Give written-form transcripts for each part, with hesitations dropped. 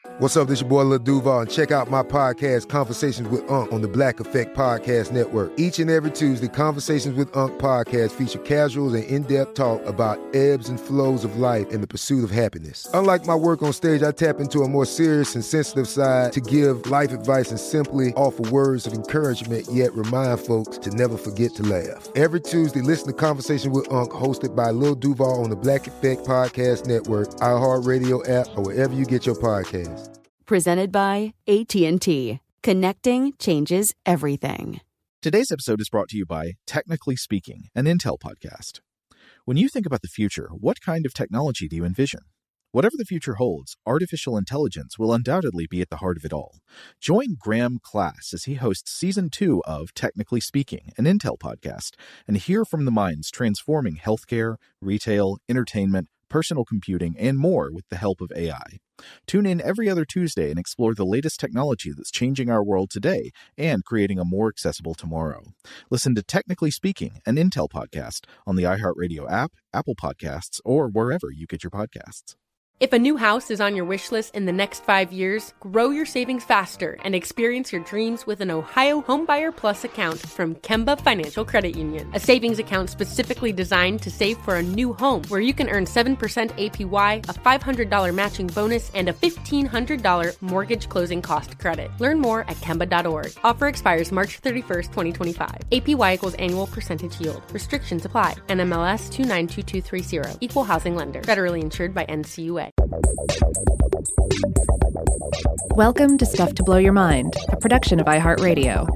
What's up, this your boy Lil Duval, and check out my podcast, Conversations with Unc, on the Black Effect Podcast Network. Each and every Tuesday, Conversations with Unc podcast feature casuals and in-depth talk about ebbs and flows of life and the pursuit of happiness. Unlike my work on stage, I tap into a more serious and sensitive side to give life advice and simply offer words of encouragement, yet remind folks to never forget to laugh. Every Tuesday, listen to Conversations with Unc, hosted by Lil Duval on the Black Effect Podcast Network, iHeartRadio app, or wherever you get your podcasts. Presented by AT&T. Connecting changes everything. Today's episode is brought to you by Technically Speaking, an Intel podcast. When you think about the future, what kind of technology do you envision? Whatever the future holds, artificial intelligence will undoubtedly be at the heart of it all. Join Graham Class as he hosts Season 2 of Technically Speaking, an Intel podcast, and hear from the minds transforming healthcare, retail, entertainment, personal computing, and more with the help of AI. Tune in every other Tuesday and explore the latest technology that's changing our world today and creating a more accessible tomorrow. Listen to Technically Speaking, an Intel podcast on the iHeartRadio app, Apple Podcasts, or wherever you get your podcasts. If a new house is on your wish list in the next 5 years, grow your savings faster and experience your dreams with an Ohio Homebuyer Plus account from Kemba Financial Credit Union. A savings account specifically designed to save for a new home, where you can earn 7% APY, a $500 matching bonus, and a $1,500 mortgage closing cost credit. Learn more at Kemba.org. Offer expires March 31st, 2025. APY equals annual percentage yield. Restrictions apply. NMLS 292230. Equal housing lender. Federally insured by NCUA. Welcome to Stuff to Blow Your Mind, a production of iHeartRadio.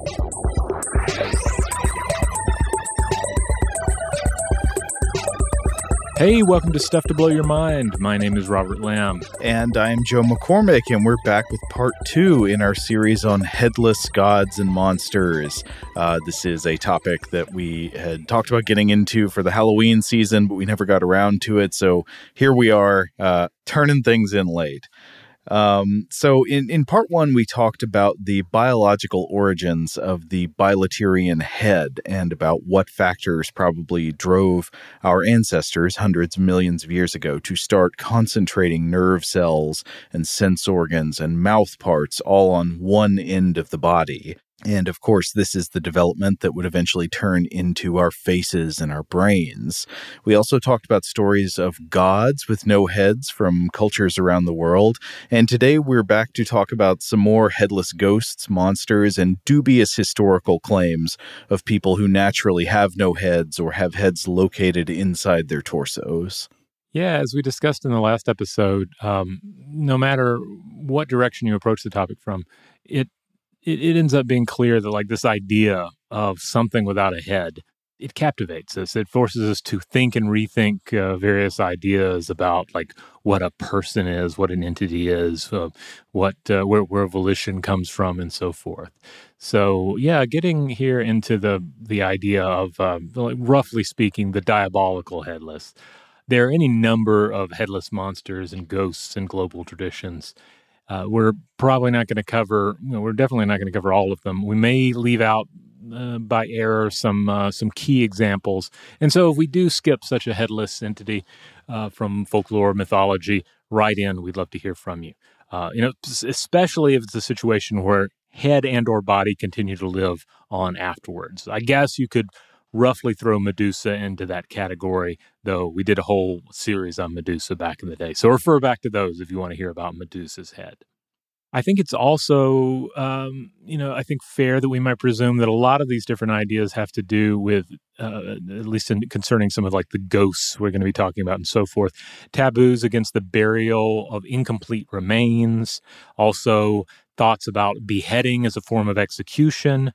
Hey, welcome to Stuff to Blow Your Mind. My name is Robert Lamb. And I'm Joe McCormick, and we're back with part 2 in our series on headless gods and monsters. This is a topic that we had talked about getting into for the Halloween season, but we never got around to it. So here we are, turning things in late. So in part 1, we talked about the biological origins of the bilaterian head and about what factors probably drove our ancestors hundreds of millions of years ago to start concentrating nerve cells and sense organs and mouth parts all on one end of the body. And of course, this is the development that would eventually turn into our faces and our brains. We also talked about stories of gods with no heads from cultures around the world. And today we're back to talk about some more headless ghosts, monsters, and dubious historical claims of people who naturally have no heads or have heads located inside their torsos. Yeah, as we discussed in the last episode, no matter what direction you approach the topic from, it ends up being clear that, like, this idea of something without a head, it captivates us. It forces us to think and rethink various ideas about, like, what a person is, what an entity is, where volition comes from, and so forth. So, yeah, getting here into the idea of, roughly speaking, the diabolical headless. There are any number of headless monsters and ghosts in global traditions. We're probably not going to cover, we're definitely not going to cover all of them. We may leave out by error some key examples. And so if we do skip such a headless entity from folklore, mythology, write in. We'd love to hear from you. Especially if it's a situation where head and or body continue to live on afterwards. I guess you could roughly throw Medusa into that category, though we did a whole series on Medusa back in the day. So refer back to those if you want to hear about Medusa's head. I think it's also, I think fair that we might presume that a lot of these different ideas have to do with, at least concerning some of like the ghosts we're going to be talking about and so forth, taboos against the burial of incomplete remains, also thoughts about beheading as a form of execution.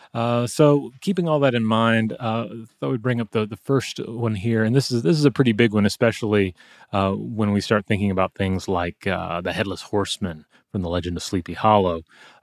So keeping all that in mind, I thought we'd bring up the first one here, and this is a pretty big one, especially when we start thinking about things like the Headless Horseman from the Legend of Sleepy Hollow.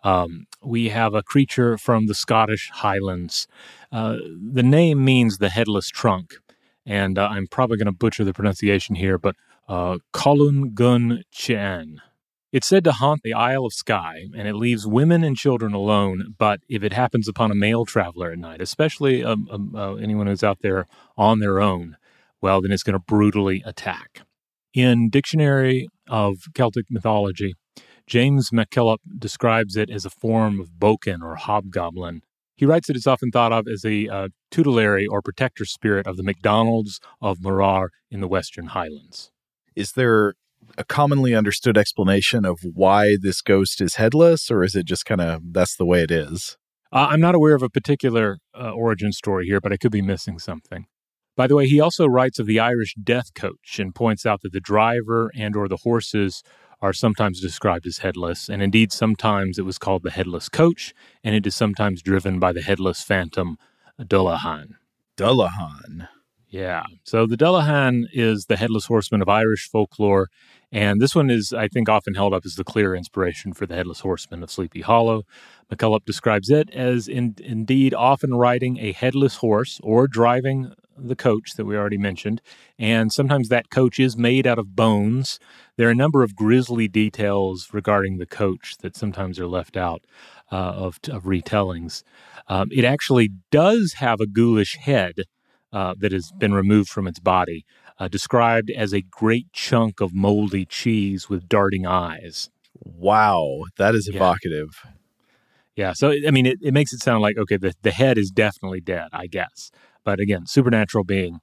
We have a creature from the Scottish Highlands. The name means the headless trunk, and I'm probably going to butcher the pronunciation here, but Colun Gun Chean. It's said to haunt the Isle of Skye, and it leaves women and children alone, but if it happens upon a male traveler at night, especially anyone who's out there on their own, well, then it's going to brutally attack. In Dictionary of Celtic Mythology, James McKillop describes it as a form of boken or hobgoblin. He writes that it's often thought of as a tutelary or protector spirit of the MacDonalds of Morar in the Western Highlands. Is there a commonly understood explanation of why this ghost is headless, or is it just kind of that's the way it is? I'm not aware of a particular origin story here, but I could be missing something. By the way, he also writes of the Irish death coach and points out that the driver and or the horses are sometimes described as headless, and indeed sometimes it was called the headless coach, and it is sometimes driven by the headless phantom Dullahan. Dullahan. Yeah. So the Dullahan is the headless horseman of Irish folklore, and this one is, I think, often held up as the clear inspiration for the headless horseman of Sleepy Hollow. McKillop describes it as indeed often riding a headless horse or driving the coach that we already mentioned, and sometimes that coach is made out of bones. There are a number of grisly details regarding the coach that sometimes are left out of retellings. It actually does have a ghoulish head that has been removed from its body, described as a great chunk of moldy cheese with darting eyes. Wow, that is evocative. Yeah, so, I mean, it makes it sound like, okay, the head is definitely dead, I guess. But again, supernatural being,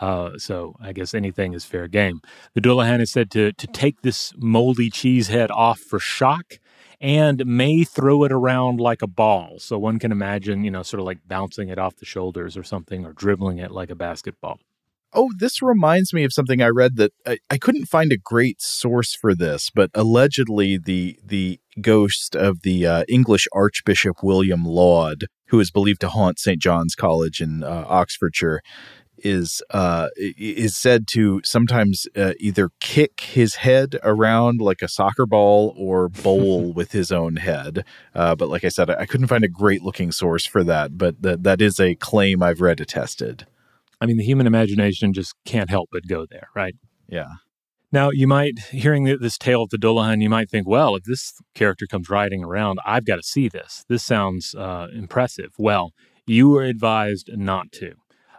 so I guess anything is fair game. The Dullahan is said to take this moldy cheese head off for shock and may throw it around like a ball. So one can imagine, sort of like bouncing it off the shoulders or something, or dribbling it like a basketball. Oh, this reminds me of something I read that I couldn't find a great source for this, but allegedly the ghost of the English Archbishop William Laud, who is believed to haunt St. John's College in Oxfordshire, is said to sometimes either kick his head around like a soccer ball or bowl with his own head. But like I said, I couldn't find a great looking source for that, but that is a claim I've read attested. I mean, the human imagination just can't help but go there, right? Yeah. Now, you might, hearing this tale of the Dullahan, you might think, well, if this character comes riding around, I've got to see this. This sounds impressive. Well, you are advised not to.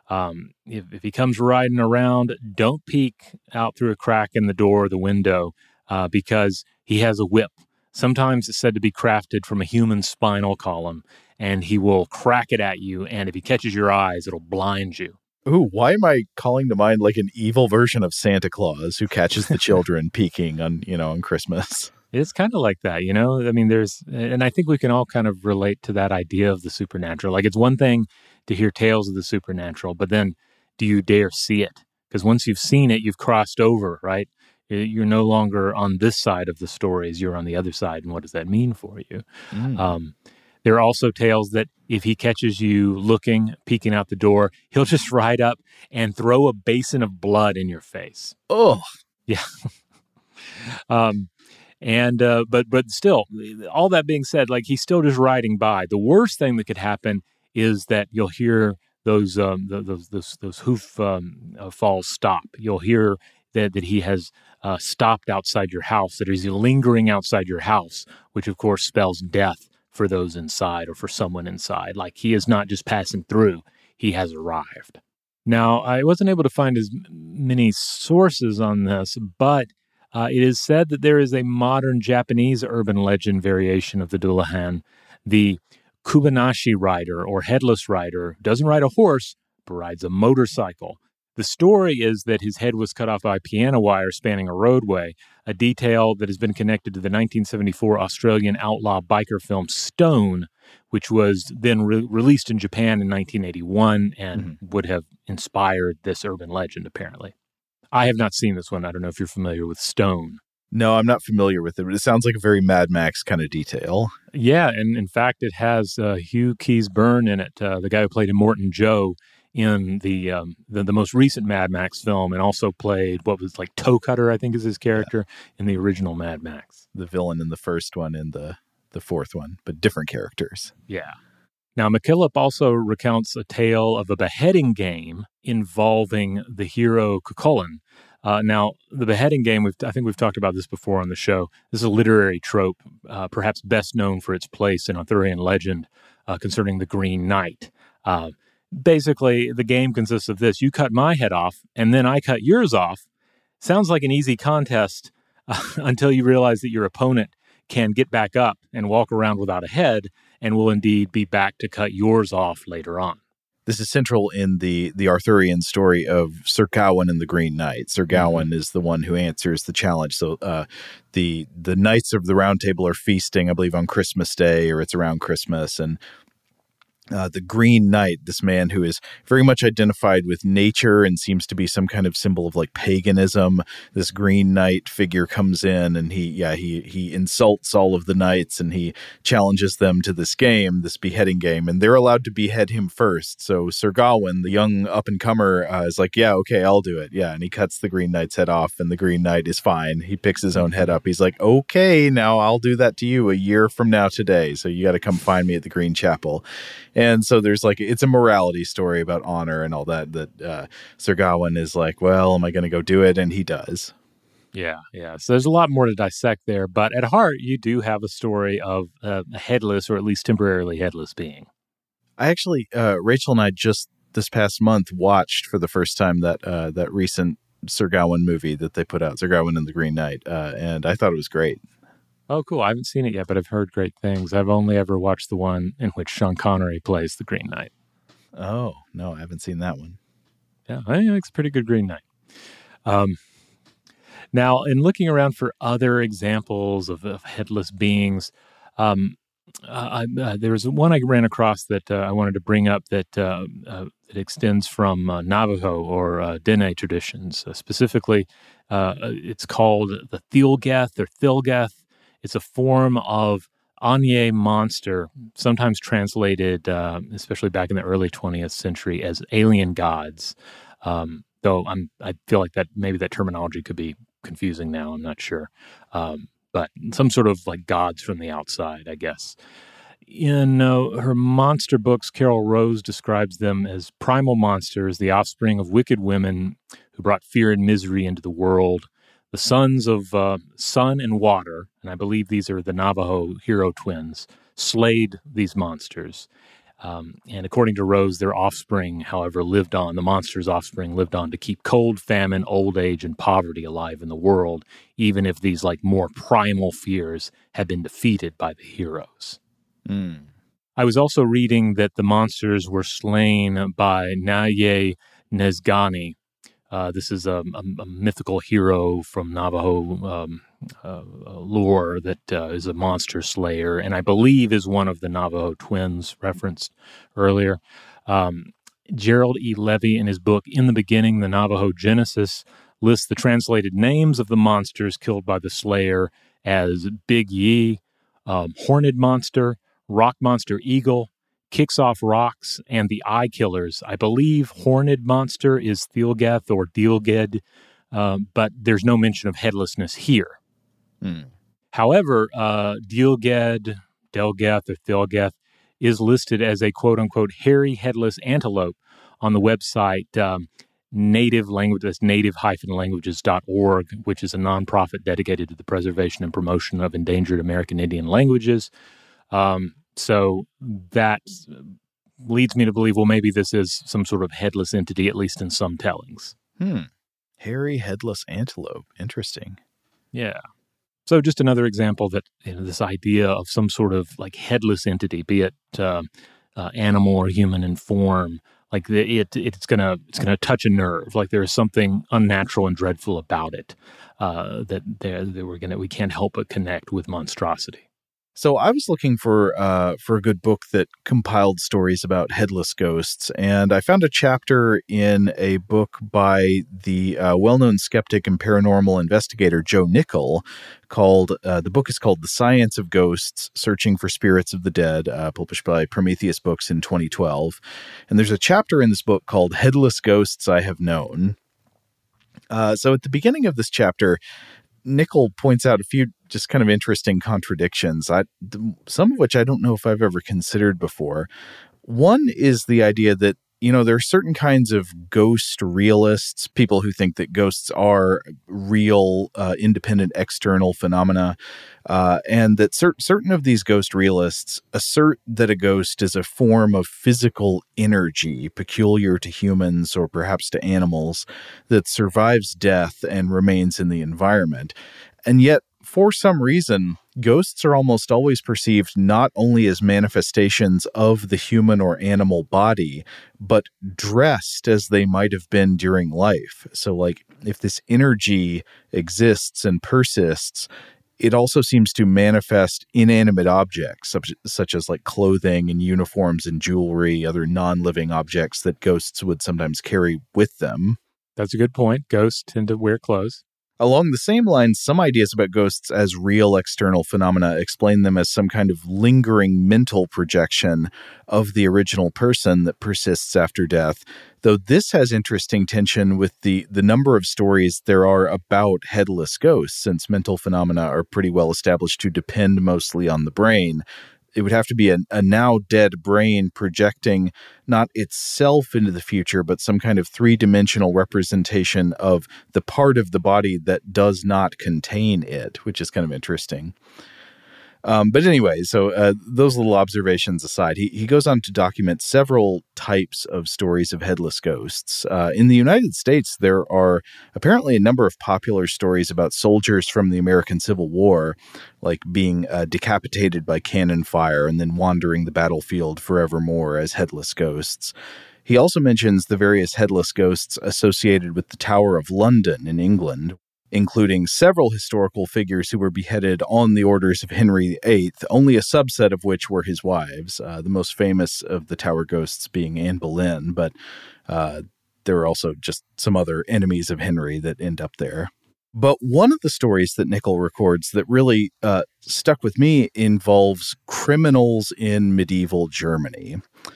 If he comes riding around, don't peek out through a crack in the door or the window because he has a whip. Sometimes it's said to be crafted from a human spinal column, and he will crack it at you, and if he catches your eyes, it'll blind you. Ooh, why am I calling to mind like an evil version of Santa Claus who catches the children peeking on Christmas? It's kind of like that, I mean, and I think we can all kind of relate to that idea of the supernatural. Like, it's one thing to hear tales of the supernatural, but then do you dare see it? Because once you've seen it, you've crossed over, right? You're no longer on this side of the stories, you're on the other side. And what does that mean for you? There are also tales that if he catches you peeking out the door, he'll just ride up and throw a basin of blood in your face. Oh, yeah. But still, all that being said, like, he's still just riding by. The worst thing that could happen is that you'll hear those hoof falls stop. You'll hear that he has stopped outside your house, that he's lingering outside your house, which of course spells death for those inside or for someone inside. Like, he is not just passing through, he has arrived. Now, I wasn't able to find as many sources on this, but it is said that there is a modern Japanese urban legend variation of the Dullahan. The Kubanashi rider, or headless rider, doesn't ride a horse, but rides a motorcycle. The story is that his head was cut off by piano wire spanning a roadway, a detail that has been connected to the 1974 Australian outlaw biker film Stone, which was then released in Japan in 1981 and would have inspired this urban legend, apparently. I have not seen this one. I don't know if you're familiar with Stone. No, I'm not familiar with it, but it sounds like a very Mad Max kind of detail. Yeah, and in fact, it has Hugh Keys-Byrne in it, the guy who played Immortan Joe in the most recent Mad Max film, and also played what was like Toe Cutter, I think is his character, in the original Mad Max. The villain in the first one and the fourth one, but different characters. Yeah. Now, McKillop also recounts a tale of a beheading game involving the hero Cuchulainn. Now, the beheading game, I think we've talked about this before on the show. This is a literary trope, perhaps best known for its place in Arthurian legend concerning the Green Knight. Basically, the game consists of this. You cut my head off, and then I cut yours off. Sounds like an easy contest until you realize that your opponent can get back up and walk around without a head and will indeed be back to cut yours off later on. This is central in the Arthurian story of Sir Gawain and the Green Knight. Sir Gawain is the one who answers the challenge. So the Knights of the Round Table are feasting, I believe, on Christmas Day, or it's around Christmas, and the Green Knight, this man who is very much identified with nature and seems to be some kind of symbol of like paganism. This Green Knight figure comes in and he insults all of the knights and he challenges them to this game, this beheading game, and they're allowed to behead him first. So Sir Gawain, the young up-and-comer, is like, yeah, okay, I'll do it. Yeah, and he cuts the Green Knight's head off, and the Green Knight is fine. He picks his own head up. He's like, okay, now I'll do that to you a year from now today, so you got to come find me at the Green Chapel. And so there's like, it's a morality story about honor and all that Sir Gawain is like, well, am I going to go do it? And he does. Yeah. So there's a lot more to dissect there. But at heart, you do have a story of a headless, or at least temporarily headless being. I actually, Rachel and I just this past month watched for the first time that recent Sir Gawain movie that they put out, Sir Gawain and the Green Knight. And I thought it was great. Oh, cool. I haven't seen it yet, but I've heard great things. I've only ever watched the one in which Sean Connery plays the Green Knight. Oh, no, I haven't seen that one. Yeah, I think it's a pretty good Green Knight. Now, in looking around for other examples of headless beings, there was one I ran across that I wanted to bring up that extends from Navajo or Dene traditions. Specifically, it's called the Thilgath or Thilgath. It's a form of Anye monster, sometimes translated, especially back in the early 20th century, as alien gods. Though I feel like that maybe that terminology could be confusing now. I'm not sure. But some sort of like gods from the outside, I guess. In her monster books, Carol Rose describes them as primal monsters, the offspring of wicked women who brought fear and misery into the world. The sons of Sun and Water, and I believe these are the Navajo hero twins, slayed these monsters. And according to Rose, their offspring, however, lived on. The monsters' offspring lived on to keep cold, famine, old age, and poverty alive in the world, even if these like more primal fears had been defeated by the heroes. I was also reading that the monsters were slain by Naye Nezgani. This is a mythical hero from Navajo lore that is a monster slayer, and I believe is one of the Navajo twins referenced earlier. Gerald E. Levy, in his book In the Beginning, the Navajo Genesis, lists the translated names of the monsters killed by the slayer as Big Yi, Horned Monster, Rock Monster Eagle, Kicks Off Rocks, and the Eye Killers. I believe Horned Monster is Thilgath or Dilged, but there's no mention of headlessness here. However, Dilged, Delgath, or Thilgath is listed as a quote-unquote hairy headless antelope on the website Native Language, that's native-languages.org, which is a nonprofit dedicated to the preservation and promotion of endangered American Indian languages. So that leads me to believe, well, maybe this is some sort of headless entity, at least in some tellings. Hairy headless antelope. Interesting. Yeah. So just another example that this idea of some sort of like headless entity, be it animal or human in form, like it's gonna touch a nerve. Like there is something unnatural and dreadful about it that we can't help but connect with monstrosity. So I was looking for a good book that compiled stories about headless ghosts, and I found a chapter in a book by the well-known skeptic and paranormal investigator Joe Nickell called, the book is called The Science of Ghosts, Searching for Spirits of the Dead, published by Prometheus Books in 2012. And there's a chapter in this book called Headless Ghosts I Have Known. So at the beginning of this chapter, Nickell points out a few just kind of interesting contradictions, some of which I don't know if I've ever considered before. One is the idea that, there are certain kinds of ghost realists, people who think that ghosts are real, independent, external phenomena, and that certain of these ghost realists assert that a ghost is a form of physical energy peculiar to humans or perhaps to animals that survives death and remains in the environment. And yet, for some reason, ghosts are almost always perceived not only as manifestations of the human or animal body, but dressed as they might have been during life. So, like, if this energy exists and persists, it also seems to manifest inanimate objects, such as like clothing and uniforms and jewelry, other non-living objects that ghosts would sometimes carry with them. That's a good point. Ghosts tend to wear clothes. Along the same lines, some ideas about ghosts as real external phenomena explain them as some kind of lingering mental projection of the original person that persists after death, though this has interesting tension with the number of stories there are about headless ghosts, since mental phenomena are pretty well established to depend mostly on the brain. It would have to be a now dead brain projecting not itself into the future, but some kind of three-dimensional representation of the part of the body that does not contain it, which is kind of interesting. But anyway, so those little observations aside, he goes on to document several types of stories of headless ghosts. In the United States, there are apparently a number of popular stories about soldiers from the American Civil War, like being decapitated by cannon fire and then wandering the battlefield forevermore as headless ghosts. He also mentions the various headless ghosts associated with the Tower of London in England, including several historical figures who were beheaded on the orders of Henry VIII, only a subset of which were his wives, the most famous of the Tower ghosts being Anne Boleyn, but there are also just some other enemies of Henry that end up there. But one of the stories that Nichol records that really stuck with me involves criminals in medieval Germany.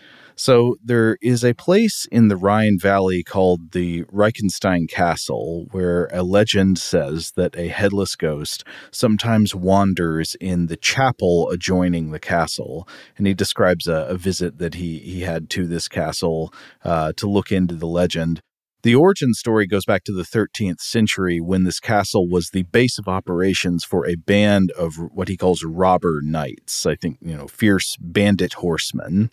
So there is a place in the Rhine Valley called the Reichenstein Castle, where a legend says that a headless ghost sometimes wanders in the chapel adjoining the castle. And he describes a visit that he had to this castle to look into the legend. The origin story goes back to the 13th century, when this castle was the base of operations for a band of what he calls robber knights. I think, fierce bandit horsemen.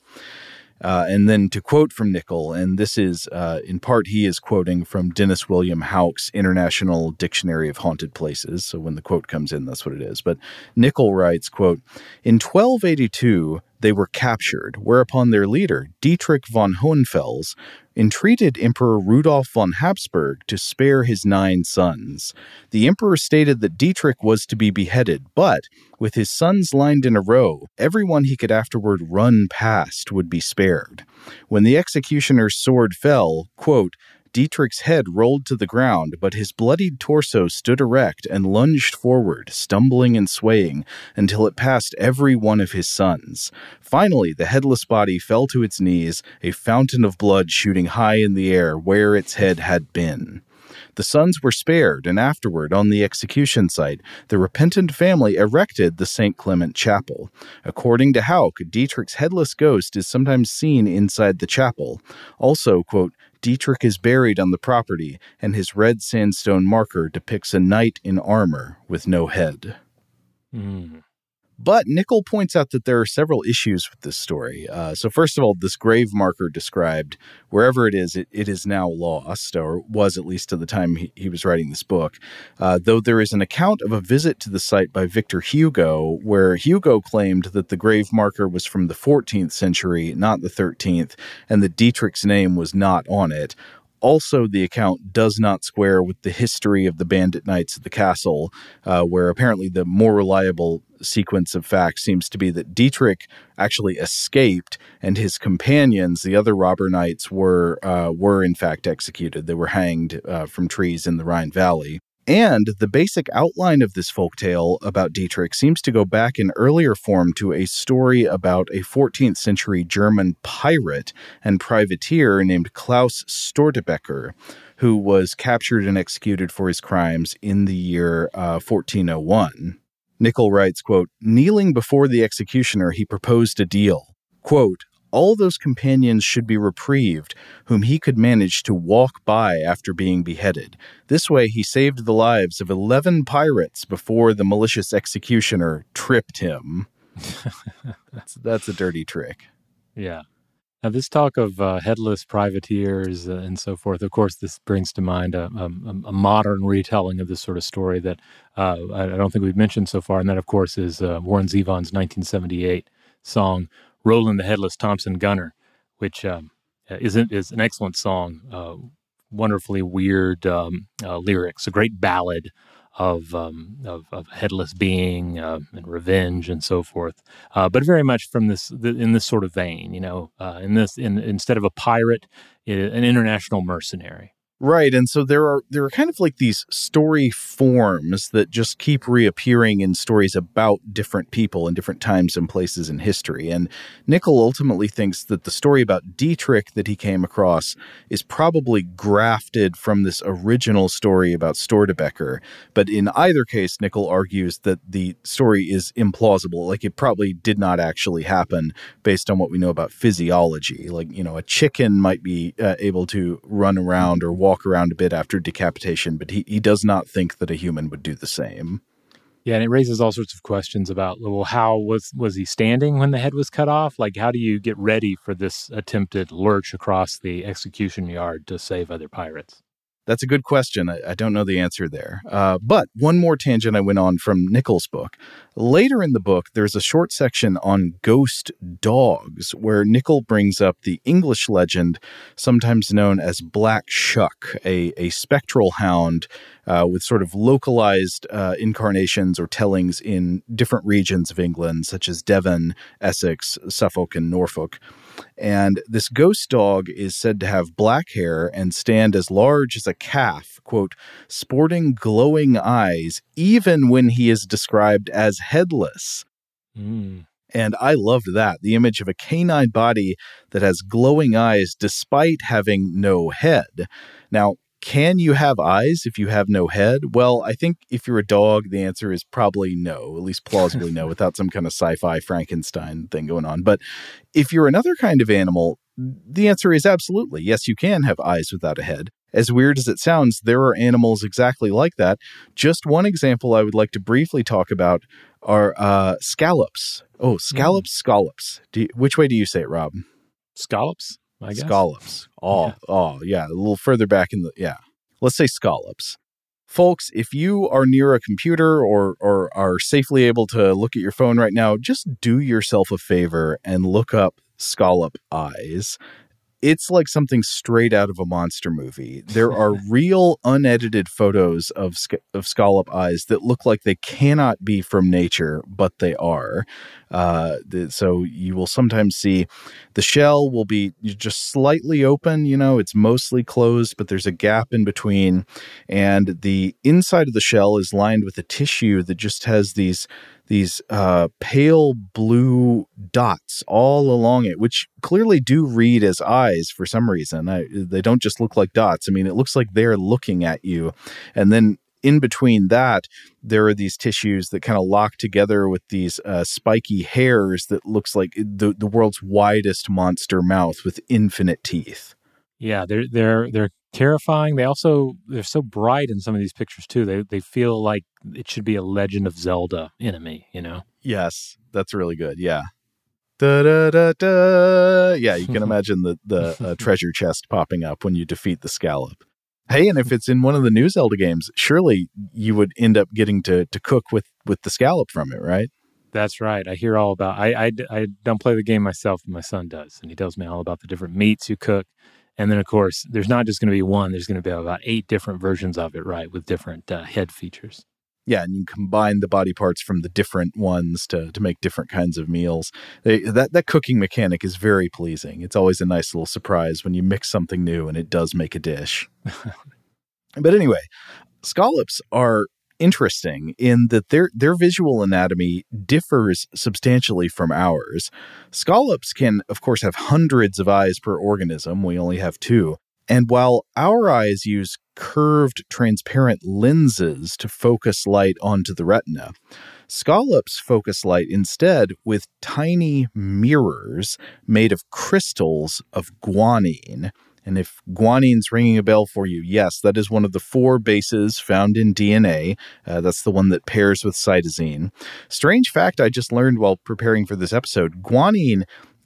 And then to quote from Nichol, and this is, in part, he is quoting from Dennis William Houck's International Dictionary of Haunted Places. So when the quote comes in, that's what it is. But Nichol writes, quote, "In 1282, they were captured, whereupon their leader, Dietrich von Hohenfels, entreated Emperor Rudolf von Habsburg to spare his 9 sons. The emperor stated that Dietrich was to be beheaded, but, with his sons lined in a row, everyone he could afterward run past would be spared. When the executioner's sword fell, quote, Dietrich's head rolled to the ground, but his bloodied torso stood erect and lunged forward, stumbling and swaying, until it passed every one of his sons. Finally, the headless body fell to its knees, a fountain of blood shooting high in the air where its head had been. The sons were spared, and afterward, on the execution site, the repentant family erected the St. Clement Chapel. According to Houck, Dietrich's headless ghost is sometimes seen inside the chapel. Also, quote, Dietrich is buried on the property, and his red sandstone marker depicts a knight in armor with no head." But Nichol points out that there are several issues with this story. So first of all, this grave marker described, wherever it is now lost, or was at least to the time he was writing this book, though there is an account of a visit to the site by Victor Hugo, where Hugo claimed that the grave marker was from the 14th century, not the 13th, and that Dietrich's name was not on it. Also, the account does not square with the history of the bandit knights at the castle, where apparently the more reliable sequence of facts seems to be that Dietrich actually escaped, and his companions, the other robber knights, were in fact executed. They were hanged from trees in the Rhine Valley. And the basic outline of this folktale about Dietrich seems to go back in earlier form to a story about a 14th century German pirate and privateer named Klaus Stortebeker, who was captured and executed for his crimes in the year 1401. Nichol writes, quote, "Kneeling before the executioner, he proposed a deal. Quote, all those companions should be reprieved whom he could manage to walk by after being beheaded. This way he saved the lives of 11 pirates before the malicious executioner tripped him." That's a dirty trick. Yeah. Now, this talk of headless privateers and so forth, of course, this brings to mind a modern retelling of this sort of story that I don't think we've mentioned so far. And that, of course, is Warren Zevon's 1978 song, Roland the Headless Thompson Gunner, which is an excellent song, wonderfully weird lyrics, a great ballad of headless being and revenge and so forth, but very much from in this sort of vein, instead of a pirate, an international mercenary. Right, and so there are kind of like these story forms that just keep reappearing in stories about different people in different times and places in history. And Nicholl ultimately thinks that the story about Dietrich that he came across is probably grafted from this original story about Stortebeker. But in either case, Nicholl argues that the story is implausible, like it probably did not actually happen based on what we know about physiology. Like, a chicken might be able to run around or walk around a bit after decapitation, but he does not think that a human would do the same. Yeah, and it raises all sorts of questions about, well, how was he standing when the head was cut off? Like, how do you get ready for this attempted lurch across the execution yard to save other pirates? That's a good question. I don't know the answer there. But one more tangent I went on from Nicholl's book. Later in the book, there's a short section on ghost dogs where Nicholl brings up the English legend, sometimes known as Black Shuck, a spectral hound with sort of localized incarnations or tellings in different regions of England, such as Devon, Essex, Suffolk, and Norfolk. And this ghost dog is said to have black hair and stand as large as a calf, quote, sporting glowing eyes, even when he is described as headless. And I loved that, the image of a canine body that has glowing eyes despite having no head. Now, can you have eyes if you have no head? Well, I think if you're a dog, the answer is probably no, at least plausibly no, without some kind of sci-fi Frankenstein thing going on. But if you're another kind of animal, the answer is absolutely. Yes, you can have eyes without a head. As weird as it sounds, there are animals exactly like that. Just one example I would like to briefly talk about are scallops. Oh, scallops. Which way do you say it, Rob? Scallops? I guess. Scallops. Yeah. A little further back let's say scallops. Folks, if you are near a computer or are safely able to look at your phone right now, just do yourself a favor and look up scallop eyes. It's like something straight out of a monster movie. There are real unedited photos of scallop eyes that look like they cannot be from nature, but they are. So you will sometimes see the shell will be just slightly open. It's mostly closed, but there's a gap in between. And the inside of the shell is lined with a tissue that just has these pale blue dots all along it, which clearly do read as eyes for some reason. They don't just look like dots. I mean, it looks like they're looking at you. And then in between that, there are these tissues that kind of lock together with these spiky hairs that looks like the world's widest monster mouth with infinite teeth. Yeah, they're terrifying. They're so bright in some of these pictures too. They feel like it should be a Legend of Zelda enemy, Yes, that's really good. Yeah. Da, da, da, da. Yeah, you can imagine the treasure chest popping up when you defeat the scallop. Hey, and if it's in one of the new Zelda games, surely you would end up getting to cook with the scallop from it, right? That's right. I hear all about. I don't play the game myself, but my son does, and he tells me all about the different meats you cook. And then, of course, there's not just going to be one. There's going to be about 8 different versions of it, right, with different head features. Yeah, and you combine the body parts from the different ones to make different kinds of meals. That cooking mechanic is very pleasing. It's always a nice little surprise when you mix something new and it does make a dish. But anyway, scallops are interesting in that their visual anatomy differs substantially from ours. Scallops can, of course, have hundreds of eyes per organism. We only have 2. And while our eyes use curved, transparent lenses to focus light onto the retina, scallops focus light instead with tiny mirrors made of crystals of guanine. And if guanine's ringing a bell for you, yes, that is one of the 4 bases found in DNA. That's the one that pairs with cytosine. Strange fact I just learned while preparing for this episode, guanine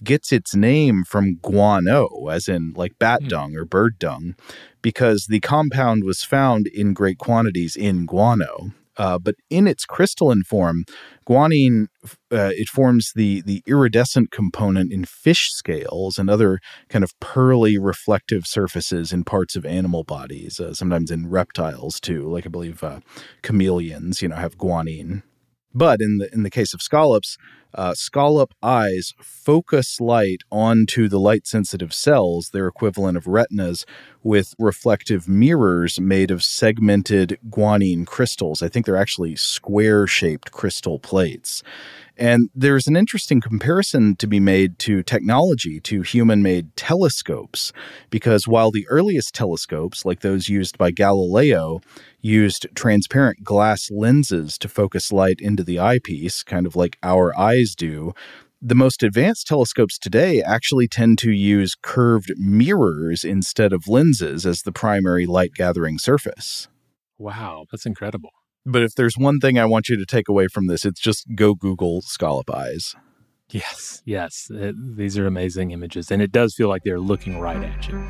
gets its name from guano, as in like bat dung or bird dung, because the compound was found in great quantities in guano. But in its crystalline form, guanine, it forms the iridescent component in fish scales and other kind of pearly reflective surfaces in parts of animal bodies, sometimes in reptiles too, like I believe chameleons, have guanine. But in the case of scallops, scallop eyes focus light onto the light-sensitive cells, their equivalent of retinas, with reflective mirrors made of segmented guanine crystals. I think they're actually square-shaped crystal plates. And there's an interesting comparison to be made to technology, to human-made telescopes, because while the earliest telescopes, like those used by Galileo, used transparent glass lenses to focus light into the eyepiece, kind of like our eyes do, the most advanced telescopes today actually tend to use curved mirrors instead of lenses as the primary light-gathering surface. Wow, that's incredible. But if there's one thing I want you to take away from this, it's just go Google scallop eyes. Yes. These are amazing images, and it does feel like they're looking right at you.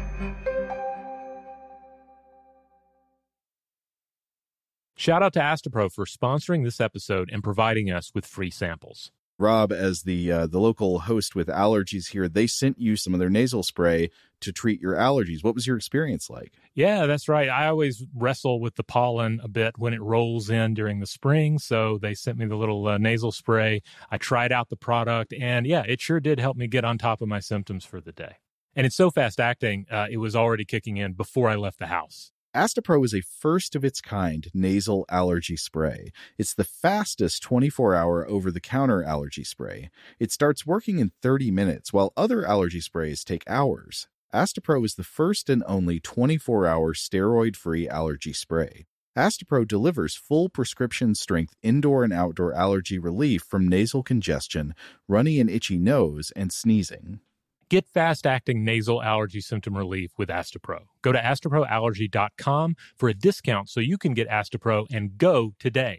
Shout out to Astepro for sponsoring this episode and providing us with free samples. Rob, as the local host with allergies here, they sent you some of their nasal spray to treat your allergies. What was your experience like? Yeah, that's right. I always wrestle with the pollen a bit when it rolls in during the spring, so they sent me the little nasal spray. I tried out the product, and yeah, it sure did help me get on top of my symptoms for the day. And it's so fast-acting, it was already kicking in before I left the house. Astepro is a first-of-its-kind nasal allergy spray. It's the fastest 24-hour over-the-counter allergy spray. It starts working in 30 minutes, while other allergy sprays take hours. Astepro is the first and only 24-hour steroid-free allergy spray. Astepro delivers full prescription-strength indoor and outdoor allergy relief from nasal congestion, runny and itchy nose, and sneezing. Get fast-acting nasal allergy symptom relief with Astepro. Go to asteproallergy.com for a discount so you can get Astepro and go today.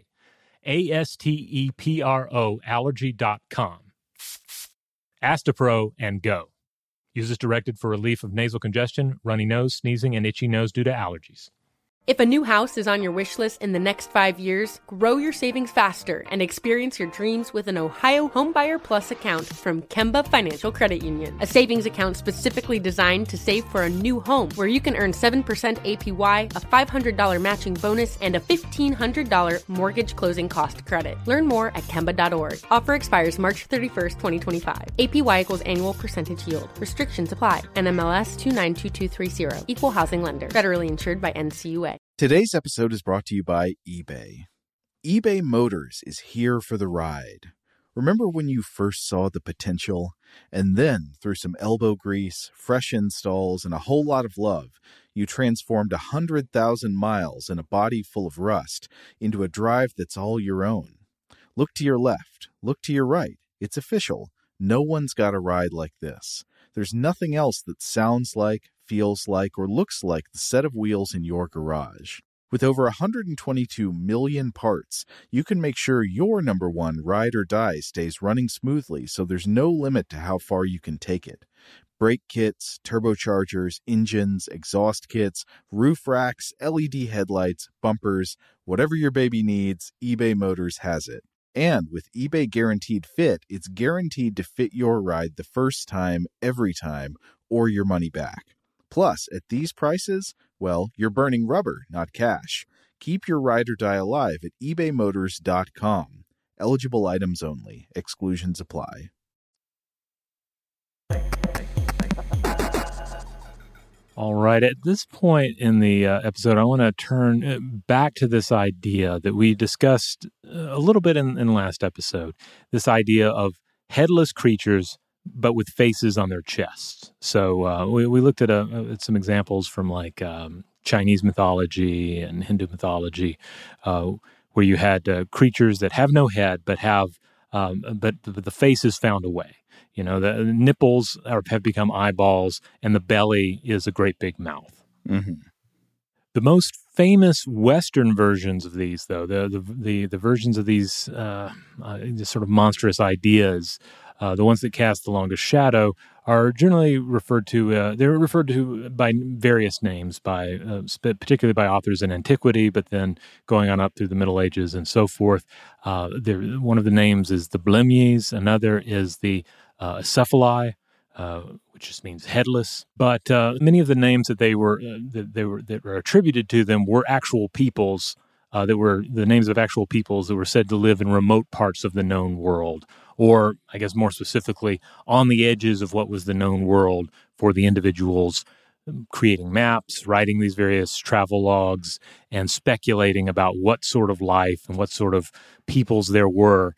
ASTEPRO allergy.com. Astepro and go. Use as directed for relief of nasal congestion, runny nose, sneezing, and itchy nose due to allergies. If a new house is on your wish list in the next 5 years, grow your savings faster and experience your dreams with an Ohio Homebuyer Plus account from Kemba Financial Credit Union. A savings account specifically designed to save for a new home where you can earn 7% APY, a $500 matching bonus, and a $1,500 mortgage closing cost credit. Learn more at Kemba.org. Offer expires March 31st, 2025. APY equals annual percentage yield. Restrictions apply. NMLS 292230. Equal housing lender. Federally insured by NCUA. Today's episode is brought to you by eBay. eBay Motors is here for the ride. Remember when you first saw the potential? And then, through some elbow grease, fresh installs, and a whole lot of love, you transformed 100,000 miles and a body full of rust into a drive that's all your own. Look to your left. Look to your right. It's official. No one's got a ride like this. There's nothing else that sounds like, feels like, or looks like the set of wheels in your garage. With over 122 million parts, you can make sure your number one ride or die stays running smoothly, so there's no limit to how far you can take it. Brake kits, turbochargers, engines, exhaust kits, roof racks, LED headlights, bumpers, whatever your baby needs, eBay Motors has it. And with eBay Guaranteed Fit, it's guaranteed to fit your ride the first time, every time, or your money back. Plus, at these prices, well, you're burning rubber, not cash. Keep your ride or die alive at ebaymotors.com. Eligible items only. Exclusions apply. All right. At this point in the episode, I want to turn back to this idea that we discussed a little bit in last episode, this idea of headless creatures but with faces on their chests. So we looked at some examples from like Chinese mythology and Hindu mythology, where you had creatures that have no head but have but the face is found away. You know, the nipples have become eyeballs, and the belly is a great big mouth. Mm-hmm. The most famous Western versions of these, though, the versions of these sort of monstrous ideas The ones that cast the longest shadow are generally referred to, they're referred to by various names, particularly by authors in antiquity, but then going on up through the Middle Ages and so forth. One of the names is the Blemmies, another is the Acephali, which just means headless. But many of the names that were attributed to them were actual peoples, that were the names of actual peoples that were said to live in remote parts of the known world, or I guess more specifically, on the edges of what was the known world for the individuals creating maps, writing these various travel logs, and speculating about what sort of life and what sort of peoples there were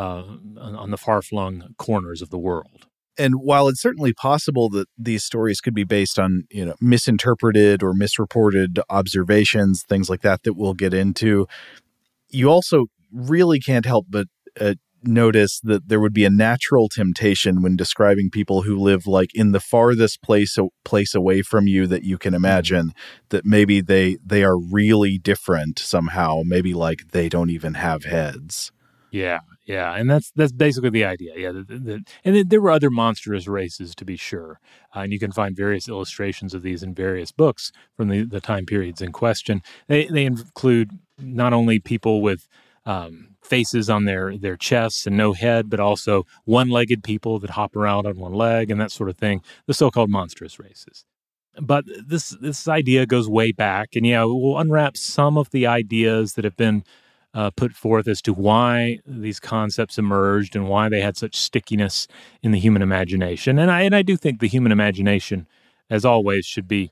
on the far-flung corners of the world. And while it's certainly possible that these stories could be based on, misinterpreted or misreported observations, things like that we'll get into, you also really can't help but notice that there would be a natural temptation when describing people who live like in the farthest place away from you that you can imagine, that maybe they are really different somehow, maybe like they don't even have heads. Yeah, and that's basically the idea. Yeah, and there were other monstrous races, to be sure, and you can find various illustrations of these in various books from the time periods in question. They include not only people with faces on their chests and no head, but also one-legged people that hop around on one leg and that sort of thing, the so-called monstrous races. But this idea goes way back, and we'll unwrap some of the ideas that have been put forth as to why these concepts emerged and why they had such stickiness in the human imagination. And I do think the human imagination, as always, should be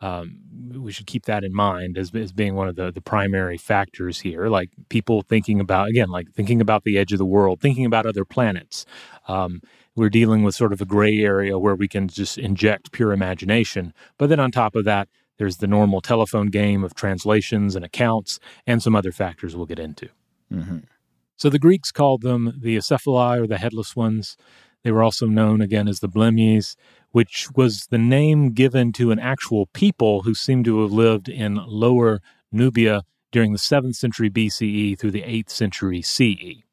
we should keep that in mind as being one of the primary factors here. Like people thinking about the edge of the world, thinking about other planets. We're dealing with sort of a gray area where we can just inject pure imagination. But then on top of that, there's the normal telephone game of translations and accounts and some other factors we'll get into. Mm-hmm. So the Greeks called them the Acephali, or the headless ones. They were also known, again, as the Blemmies, which was the name given to an actual people who seemed to have lived in Lower Nubia during the 7th century BCE through the 8th century CE.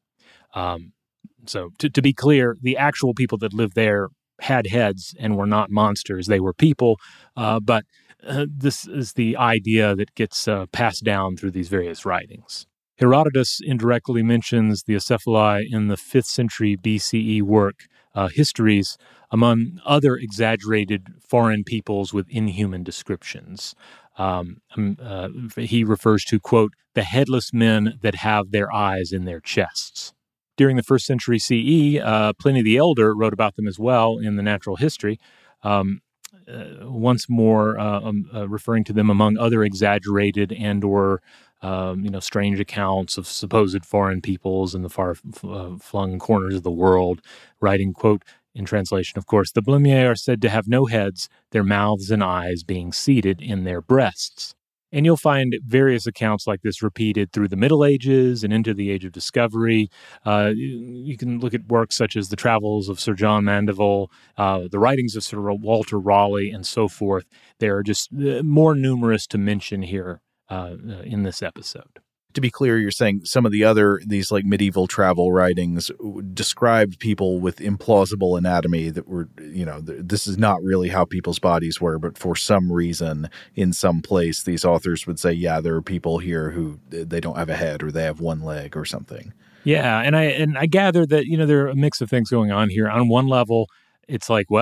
So to be clear, the actual people that lived there had heads and were not monsters. They were people, but this is the idea that gets passed down through these various writings. Herodotus indirectly mentions the Acephali in the 5th century BCE work, Histories, among other exaggerated foreign peoples with inhuman descriptions. He refers to, quote, the headless men that have their eyes in their chests. During the 1st century CE, Pliny the Elder wrote about them as well in the Natural History, once more referring to them among other exaggerated and or strange accounts of supposed foreign peoples in the far-flung corners of the world, writing, quote, in translation, of course, the Blemmiae are said to have no heads, their mouths and eyes being seated in their breasts. And you'll find various accounts like this repeated through the Middle Ages and into the Age of Discovery. You can look at works such as the Travels of Sir John Mandeville, the writings of Sir Walter Raleigh, and so forth. There are just more numerous to mention here in this episode. To be clear, you're saying some of these like medieval travel writings described people with implausible anatomy that were, this is not really how people's bodies were, but for some reason in some place, these authors would say, yeah, there are people here who they don't have a head or they have one leg or something. Yeah. And I gather that, there are a mix of things going on here. On one level, it's like,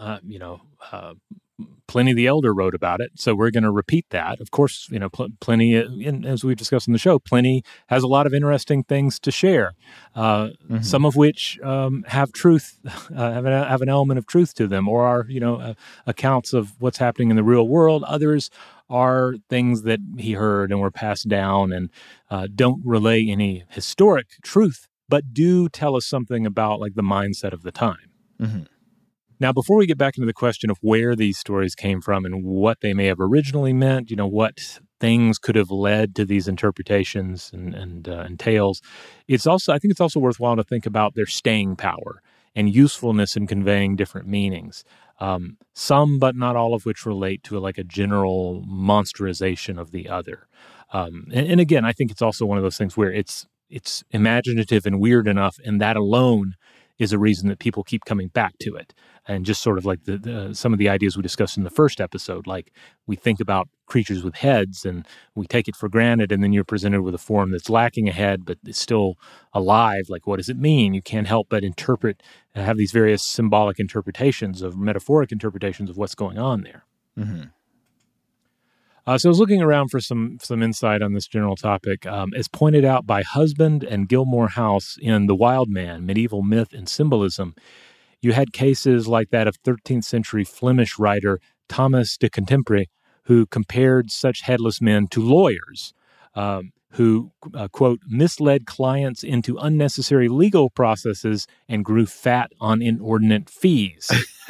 Pliny the Elder wrote about it, so we're going to repeat that. Of course, Pliny, as we've discussed on the show, Pliny has a lot of interesting things to share, some of which have truth, have an element of truth to them, or are, accounts of what's happening in the real world. Others are things that he heard and were passed down and don't relay any historic truth, but do tell us something about like the mindset of the time. Mm-hmm. Now, before we get back into the question of where these stories came from and what they may have originally meant, what things could have led to these interpretations and tales, I think it's also worthwhile to think about their staying power and usefulness in conveying different meanings. Some, but not all of which relate to like a general monsterization of the other. And again, I think it's also one of those things where it's imaginative and weird enough, and that alone is a reason that people keep coming back to it. And just sort of like some of the ideas we discussed in the first episode, like we think about creatures with heads and we take it for granted, and then you're presented with a form that's lacking a head but is still alive. Like, what does it mean? You can't help but interpret and have these various symbolic interpretations of metaphoric interpretations of what's going on there. Mm-hmm. So I was looking around for some insight on this general topic. As pointed out by Husband and Gilmore House in The Wild Man, Medieval Myth and Symbolism, you had cases like that of 13th century Flemish writer Thomas de Kempenaar, who compared such headless men to lawyers who, quote, misled clients into unnecessary legal processes and grew fat on inordinate fees.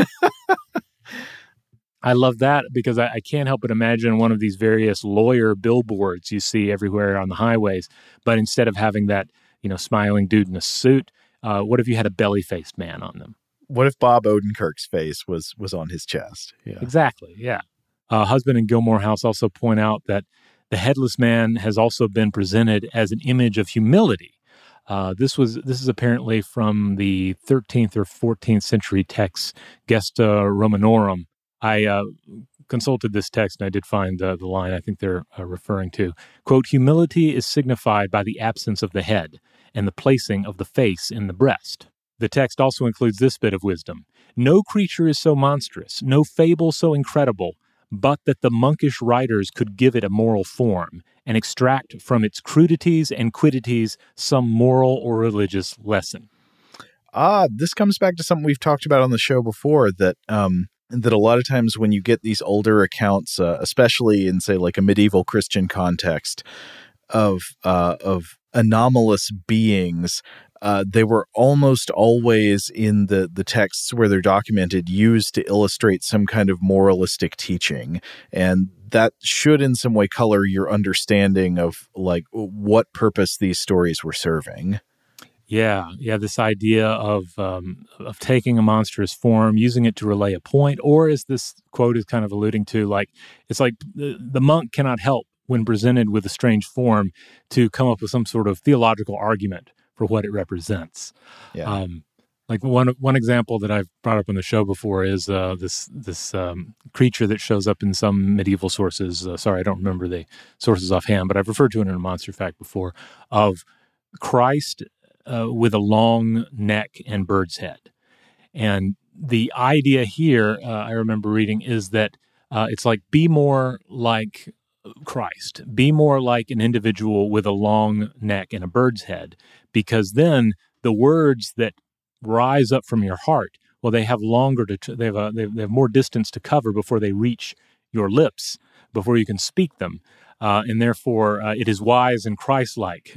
I love that because I can't help but imagine one of these various lawyer billboards you see everywhere on the highways. But instead of having that, smiling dude in a suit, what if you had a belly-faced man on them? What if Bob Odenkirk's face was on his chest? Yeah. Exactly, yeah. Husband and Gilmore House also point out that the headless man has also been presented as an image of humility. This is apparently from the 13th or 14th century text Gesta Romanorum. I consulted this text and I did find the line I think they're referring to. Quote, humility is signified by the absence of the head and the placing of the face in the breast. The text also includes this bit of wisdom. No creature is so monstrous, no fable so incredible, but that the monkish writers could give it a moral form and extract from its crudities and quiddities some moral or religious lesson. This comes back to something we've talked about on the show before, that a lot of times when you get these older accounts, especially in, say, like a medieval Christian context of anomalous beings, they were almost always in the texts where they're documented used to illustrate some kind of moralistic teaching. And that should in some way color your understanding of like what purpose these stories were serving. Yeah. This idea of taking a monstrous form, using it to relay a point, or as this quote is kind of alluding to, like it's like the monk cannot help when presented with a strange form to come up with some sort of theological argument for what it represents. Yeah. Like one example that I've brought up on the show before is this creature that shows up in some medieval sources. Sorry, I don't remember the sources offhand, but I've referred to it in a Monster Fact before, of Christ with a long neck and bird's head. And the idea here, I remember reading, is that it's like, be more like Christ, be more like an individual with a long neck and a bird's head, because then the words that rise up from your heart, well, they have longer they have more distance to cover before they reach your lips, before you can speak them. And therefore, it is wise and Christ-like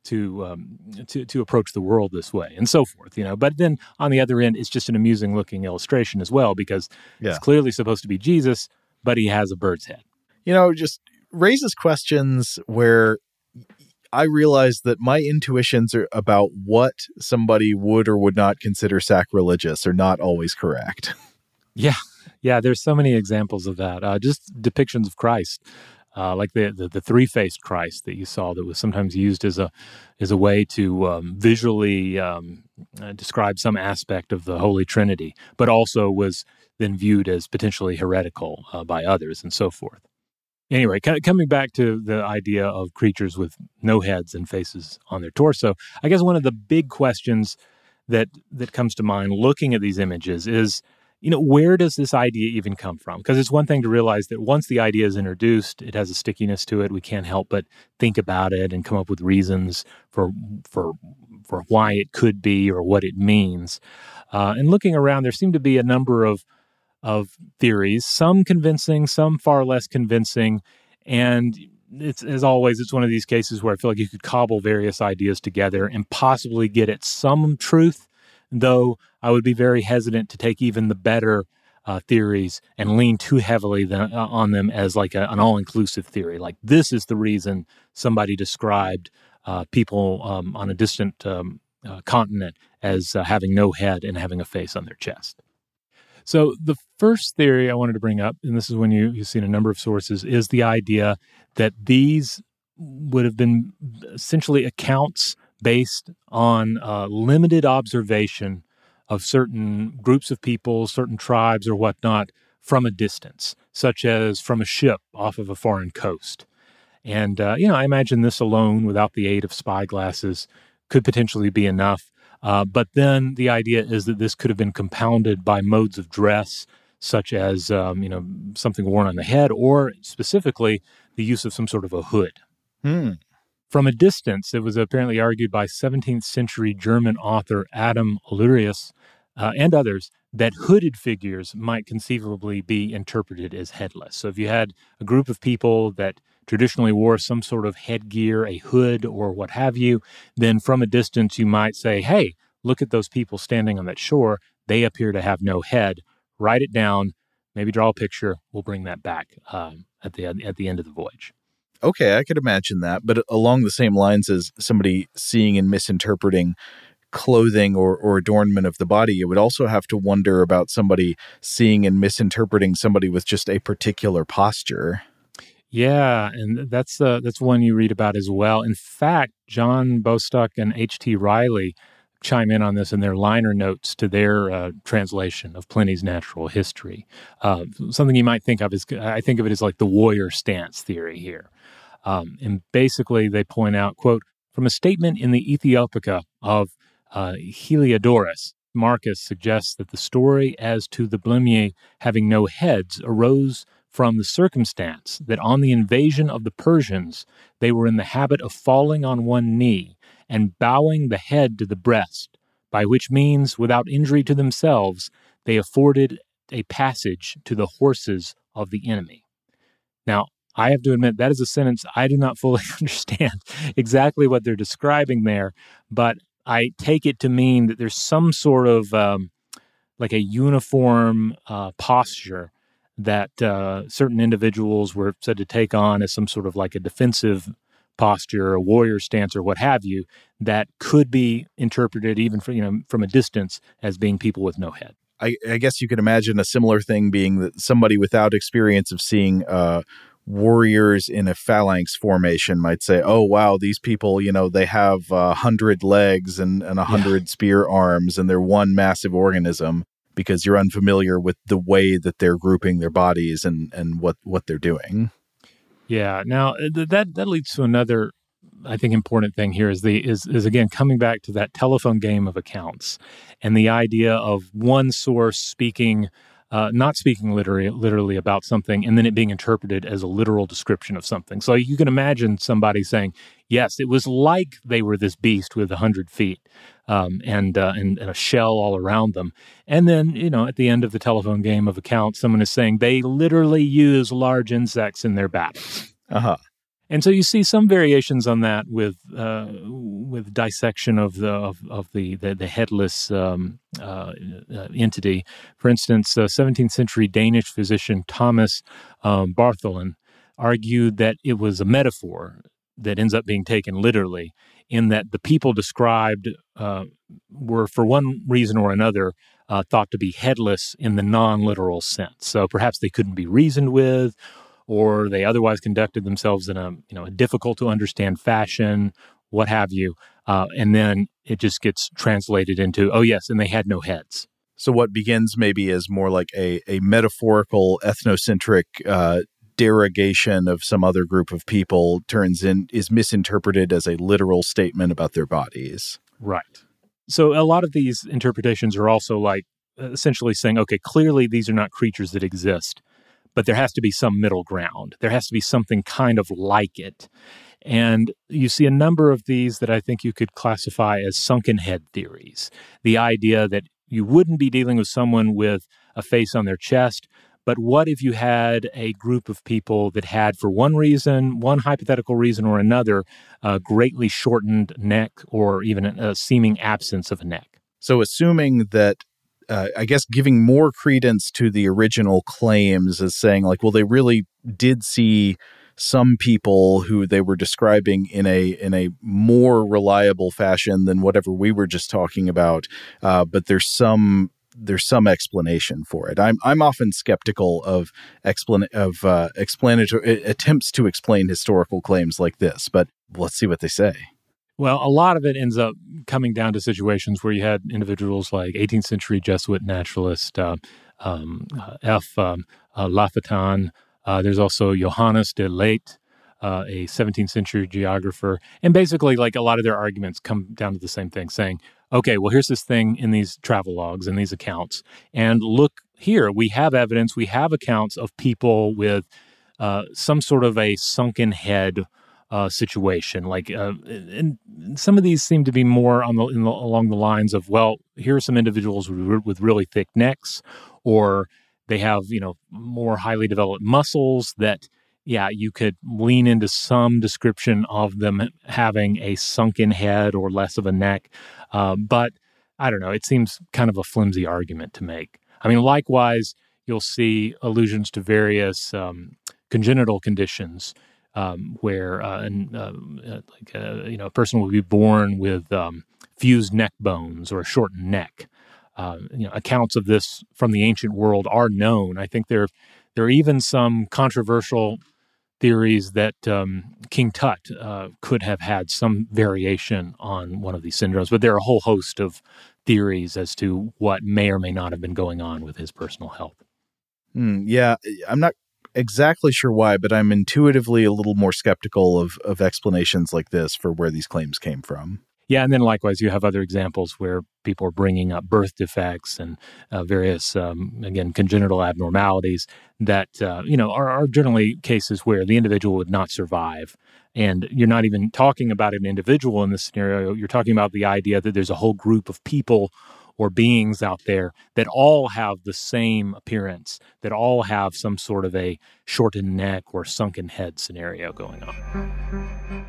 to approach the world this way, and so forth. But then on the other end, it's just an amusing-looking illustration as well, because it's clearly supposed to be Jesus, but he has a bird's head. Just raises questions where I realize that my intuitions are about what somebody would or would not consider sacrilegious are not always correct. Yeah. There's so many examples of that. Just depictions of Christ. Like the three-faced Christ that you saw, that was sometimes used as a way to visually describe some aspect of the Holy Trinity, but also was then viewed as potentially heretical by others and so forth. Anyway, coming back to the idea of creatures with no heads and faces on their torso, I guess one of the big questions that comes to mind looking at these images is, where does this idea even come from? Because it's one thing to realize that once the idea is introduced, it has a stickiness to it. We can't help but think about it and come up with reasons for why it could be or what it means. And looking around, there seem to be a number of theories, some convincing, some far less convincing. And it's, as always, it's one of these cases where I feel like you could cobble various ideas together and possibly get at some truth, though I would be very hesitant to take even the better theories and lean too heavily on them as like an all-inclusive theory. Like, this is the reason somebody described people on a distant continent as having no head and having a face on their chest. So the first theory I wanted to bring up, and this is when you've seen a number of sources, is the idea that these would have been essentially accounts based on limited observation of certain groups of people, certain tribes or whatnot from a distance, such as from a ship off of a foreign coast. And, I imagine this alone, without the aid of spy glasses, could potentially be enough. But then the idea is that this could have been compounded by modes of dress, such as, something worn on the head, or specifically the use of some sort of a hood. From a distance, it was apparently argued by 17th century German author Adam Olerius and others that hooded figures might conceivably be interpreted as headless. So if you had a group of people that traditionally wore some sort of headgear, a hood or what have you, then from a distance you might say, hey, look at those people standing on that shore. They appear to have no head. Write it down, maybe draw a picture. We'll bring that back at the end of the voyage. Okay, I could imagine that. But along the same lines as somebody seeing and misinterpreting clothing or adornment of the body, you would also have to wonder about somebody seeing and misinterpreting somebody with just a particular posture. Yeah, and that's one you read about as well. In fact, John Bostock and H.T. Riley chime in on this in their liner notes to their translation of Pliny's Natural History. Something you might think of as, I think of it as like the warrior stance theory here. And basically they point out, quote, from a statement in the Ethiopica of Heliodorus, Marcus suggests that the story as to the Blemmyes having no heads arose from the circumstance that on the invasion of the Persians, they were in the habit of falling on one knee and bowing the head to the breast, by which means, without injury to themselves, they afforded a passage to the horses of the enemy. Now, I have to admit, that is a sentence I do not fully understand exactly what they're describing there, but I take it to mean that there's some sort of like a uniform posture that certain individuals were said to take on as some sort of like a defensive posture, a warrior stance, or what have you, that could be interpreted even from a distance as being people with no head. I guess you could imagine a similar thing being that somebody without experience of seeing warriors in a phalanx formation might say, oh, wow, these people, they have 100 legs and 100 spear arms, and they're one massive organism, because you're unfamiliar with the way that they're grouping their bodies and what they're doing. Yeah. Now, that leads to another, I think, important thing here is again, coming back to that telephone game of accounts and the idea of one source speaking, not speaking literally about something, and then it being interpreted as a literal description of something. So you can imagine somebody saying, yes, it was like they were this beast with 100 feet and a shell all around them. And then, at the end of the telephone game of accounts, someone is saying they literally use large insects in their battles. Uh-huh. And so you see some variations on that with dissection of the headless entity. For instance, 17th century Danish physician Thomas Bartholin argued that it was a metaphor that ends up being taken literally, in that the people described were, for one reason or another, thought to be headless in the non-literal sense. So perhaps they couldn't be reasoned with, or they otherwise conducted themselves in a difficult to understand fashion, what have you. And then it just gets translated into, oh yes, and they had no heads. So what begins maybe as more like a metaphorical, ethnocentric derogation of some other group of people is misinterpreted as a literal statement about their bodies. Right. So a lot of these interpretations are also like essentially saying, okay, clearly these are not creatures that exist, but there has to be some middle ground. There has to be something kind of like it. And you see a number of these that I think you could classify as sunken head theories. The idea that you wouldn't be dealing with someone with a face on their chest, but what if you had a group of people that had, for one reason, one hypothetical reason or another, a greatly shortened neck or even a seeming absence of a neck? So assuming that, I guess giving more credence to the original claims as saying like, well, they really did see some people who they were describing in a more reliable fashion than whatever we were just talking about. But there's some explanation for it. I'm often skeptical of explanatory attempts to explain historical claims like this, but let's see what they say. Well, a lot of it ends up coming down to situations where you had individuals like 18th century Jesuit naturalist Lafittan. There's also Johannes de Laet, a 17th century geographer. And basically, like, a lot of their arguments come down to the same thing, saying, okay, well, here's this thing in these travel logs and these accounts. And look here, we have evidence, we have accounts of people with some sort of a sunken head situation. And some of these seem to be more along the lines of, well, here are some individuals with really thick necks, or they have, more highly developed muscles that, you could lean into some description of them having a sunken head or less of a neck. But I don't know, it seems kind of a flimsy argument to make. I mean, likewise, you'll see allusions to various congenital conditions where a person will be born with fused neck bones or a shortened neck. Accounts of this from the ancient world are known. I think there are even some controversial theories that King Tut could have had some variation on one of these syndromes, but there are a whole host of theories as to what may or may not have been going on with his personal health. Yeah, I'm not exactly sure why, but I'm intuitively a little more skeptical of explanations like this for where these claims came from. Yeah, and then likewise, you have other examples where people are bringing up birth defects and various, again, congenital abnormalities that, are generally cases where the individual would not survive. And you're not even talking about an individual in this scenario. You're talking about the idea that there's a whole group of people or beings out there that all have the same appearance, that all have some sort of a shortened neck or sunken head scenario going on.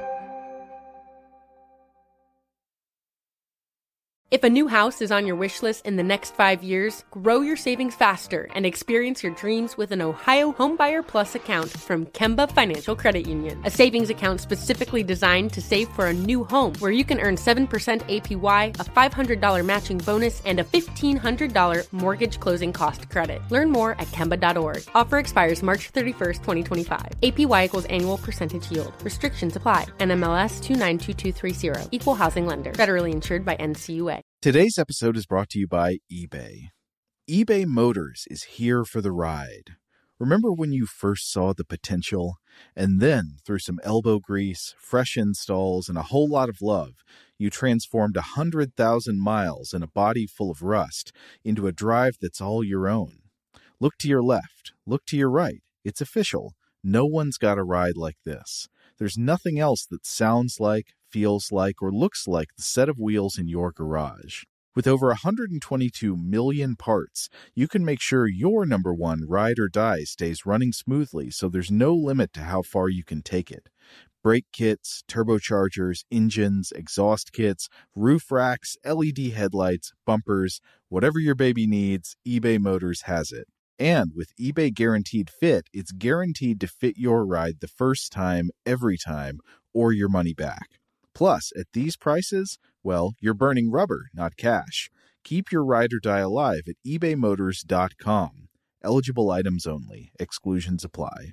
If a new house is on your wish list in the next 5 years, grow your savings faster and experience your dreams with an Ohio Homebuyer Plus account from Kemba Financial Credit Union. A savings account specifically designed to save for a new home, where you can earn 7% APY, a $500 matching bonus, and a $1,500 mortgage closing cost credit. Learn more at Kemba.org. Offer expires March 31st, 2025. APY equals annual percentage yield. Restrictions apply. NMLS 292230. Equal housing lender. Federally insured by NCUA. Today's episode is brought to you by eBay. eBay Motors is here for the ride. Remember when you first saw the potential? And then, through some elbow grease, fresh installs, and a whole lot of love, you transformed 100,000 miles and a body full of rust into a drive that's all your own. Look to your left. Look to your right. It's official. No one's got a ride like this. There's nothing else that sounds like, feels like, or looks like the set of wheels in your garage. With over 122 million parts, you can make sure your number one ride or die stays running smoothly, so there's no limit to how far you can take it. Brake kits, turbochargers, engines, exhaust kits, roof racks, LED headlights, bumpers, whatever your baby needs, eBay Motors has it. And with eBay Guaranteed Fit, it's guaranteed to fit your ride the first time, every time, or your money back. Plus, at these prices, well, you're burning rubber, not cash. Keep your ride or die alive at ebaymotors.com. Eligible items only. Exclusions apply.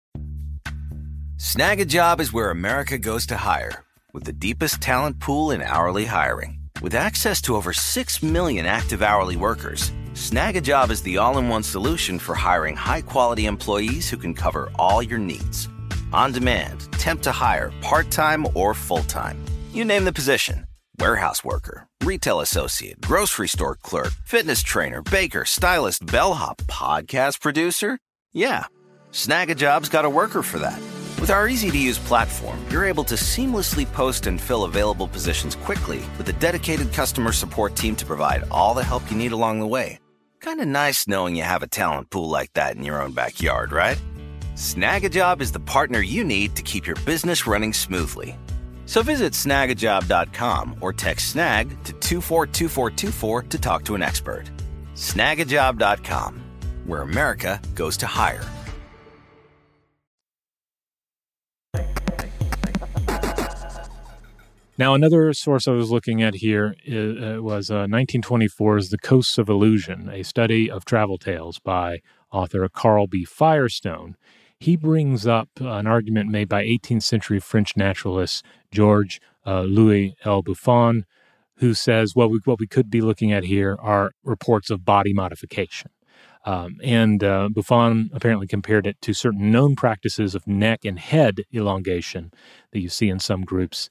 Snag a Job is where America goes to hire, with the deepest talent pool in hourly hiring. With access to over 6 million active hourly workers, Snag a Job is the all-in-one solution for hiring high-quality employees who can cover all your needs. On demand, temp to hire, part-time or full-time. You name the position. Warehouse worker, retail associate, grocery store clerk, fitness trainer, baker, stylist, bellhop, podcast producer. Yeah, Snag a Job's got a worker for that. With our easy-to-use platform, you're able to seamlessly post and fill available positions quickly with a dedicated customer support team to provide all the help you need along the way. Kind of nice knowing you have a talent pool like that in your own backyard, right? Snag a Job is the partner you need to keep your business running smoothly. So visit snagajob.com or text SNAG to 242424 to talk to an expert. Snagajob.com, where America goes to hire. Now, another source I was looking at here was 1924's The Coasts of Illusion, a study of travel tales by author Carl B. Firestone. he brings up an argument made by 18th century French naturalist Georges Louis L. Buffon, who says, well, what we could be looking at here are reports of body modification. And Buffon apparently compared it to certain known practices of neck and head elongation that you see in some groups.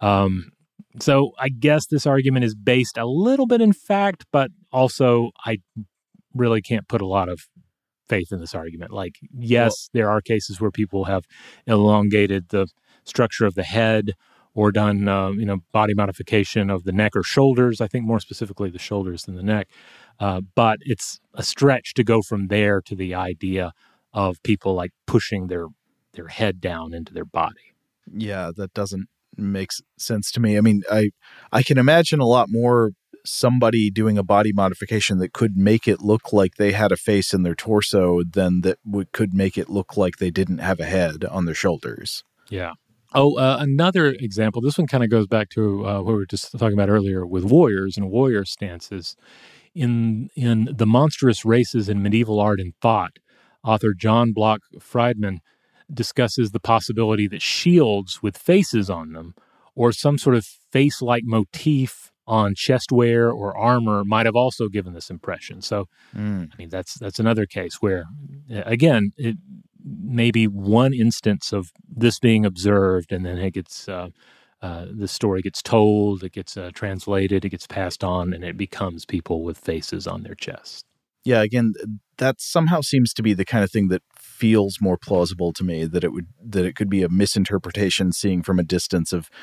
So I guess this argument is based a little bit in fact, but also I really can't put a lot of faith in this argument. Like, yes, there are cases where people have elongated the structure of the head or done, body modification of the neck or shoulders. I think more specifically the shoulders than the neck. But it's a stretch to go from there to the idea of people like pushing their head down into their body. Yeah, that doesn't make sense to me. I mean, I can imagine a lot more somebody doing a body modification that could make it look like they had a face in their torso than that could make it look like they didn't have a head on their shoulders. Yeah. Oh, another example. This one kind of goes back to what we were just talking about earlier with warriors and warrior stances. In The Monstrous Races in Medieval Art and Thought, author John Bloch Friedman discusses the possibility that shields with faces on them or some sort of face-like motif on chestwear or armor might have also given this impression. So, I mean, that's another case where, again, it may be one instance of this being observed, and then it gets the story gets told, it gets translated, it gets passed on, and it becomes people with faces on their chest. Yeah, again, that somehow seems to be the kind of thing that feels more plausible to me, that it could be a misinterpretation seeing from a distance of,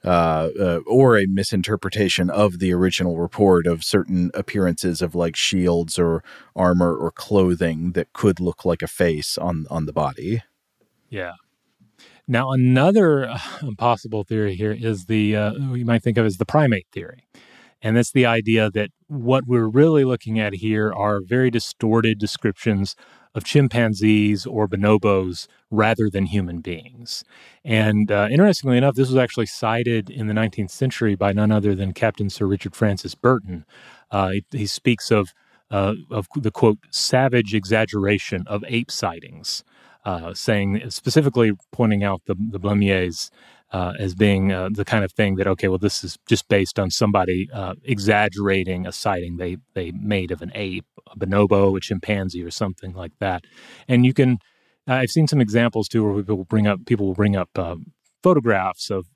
or a misinterpretation of the original report of certain appearances of like shields or armor or clothing that could look like a face on the body. Yeah. Now, another possible theory here is you might think of as the primate theory. And that's the idea that what we're really looking at here are very distorted descriptions of chimpanzees or bonobos rather than human beings. And interestingly enough, this was actually cited in the 19th century by none other than Captain Sir Richard Francis Burton. He speaks of the, quote, savage exaggeration of ape sightings, saying, specifically pointing out the Bleumiers as being the kind of thing that, okay, well, this is just based on somebody exaggerating a sighting they made of an ape, a bonobo, a chimpanzee, or something like that. And you can, I've seen some examples too, where people will bring up photographs of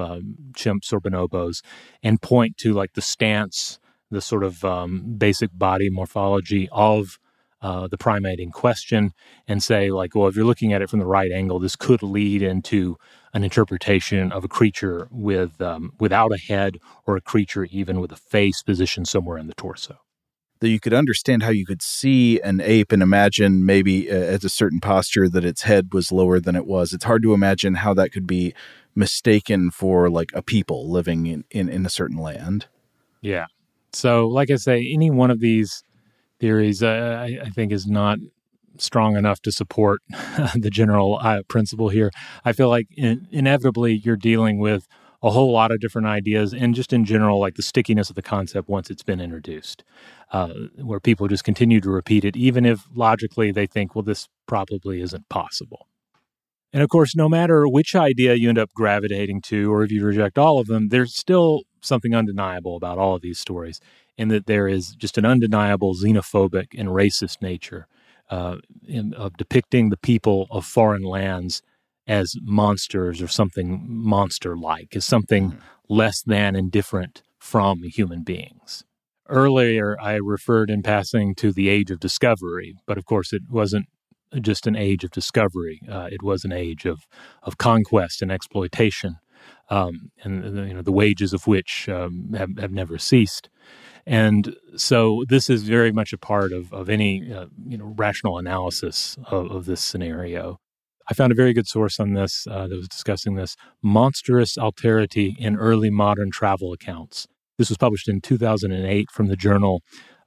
chimps or bonobos and point to like the stance, the sort of basic body morphology of the primate in question, and say like, well, if you're looking at it from the right angle, this could lead into an interpretation of a creature without a head, or a creature even with a face positioned somewhere in the torso. That you could understand how you could see an ape and imagine maybe at a certain posture that its head was lower than it was. It's hard to imagine how that could be mistaken for like a people living in a certain land. Yeah. So like I say, any one of these theories, I think, is not strong enough to support the general principle here. I feel like inevitably you're dealing with a whole lot of different ideas, and just in general, like the stickiness of the concept once it's been introduced, where people just continue to repeat it, even if logically they think, well, this probably isn't possible. And of course, no matter which idea you end up gravitating to, or if you reject all of them, there's still something undeniable about all of these stories, in that there is just an undeniable xenophobic and racist nature of depicting the people of foreign lands as monsters or something monster-like, as something less than and different from human beings. Earlier, I referred in passing to the age of discovery, but of course it wasn't just an age of discovery. It was an age of conquest and exploitation, and the wages of which have never ceased. And so this is very much a part of any rational analysis of this scenario. I found a very good source on this that was discussing this: Monstrous Alterity in Early Modern Travel Accounts. This was published in 2008 from the journal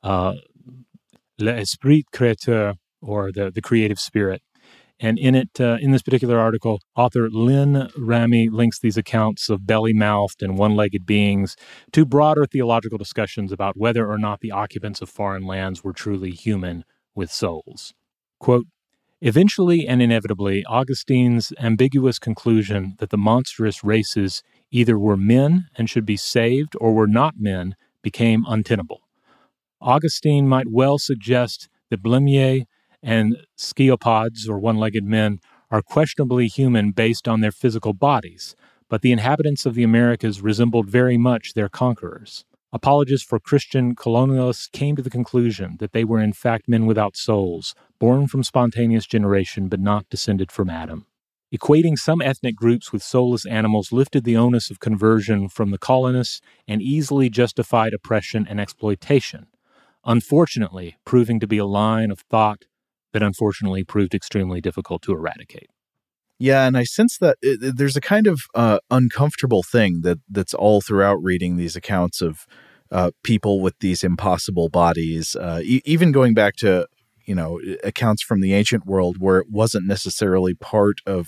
L'Esprit Créateur, or the Creative Spirit. And in it, in this particular article, author Lynn Ramy links these accounts of belly-mouthed and one-legged beings to broader theological discussions about whether or not the occupants of foreign lands were truly human with souls. Quote, Eventually and inevitably, Augustine's ambiguous conclusion that the monstrous races either were men and should be saved or were not men became untenable. Augustine might well suggest that Blemmyes and sciapods, or one-legged men, are questionably human based on their physical bodies, but the inhabitants of the Americas resembled very much their conquerors. Apologists for Christian colonialists came to the conclusion that they were in fact men without souls, born from spontaneous generation but not descended from Adam. Equating some ethnic groups with soulless animals lifted the onus of conversion from the colonists and easily justified oppression and exploitation, unfortunately proving to be a line of thought that unfortunately proved extremely difficult to eradicate. Yeah, and I sense that there's a kind of uncomfortable thing that's all throughout reading these accounts of people with these impossible bodies, even going back to, accounts from the ancient world where it wasn't necessarily part of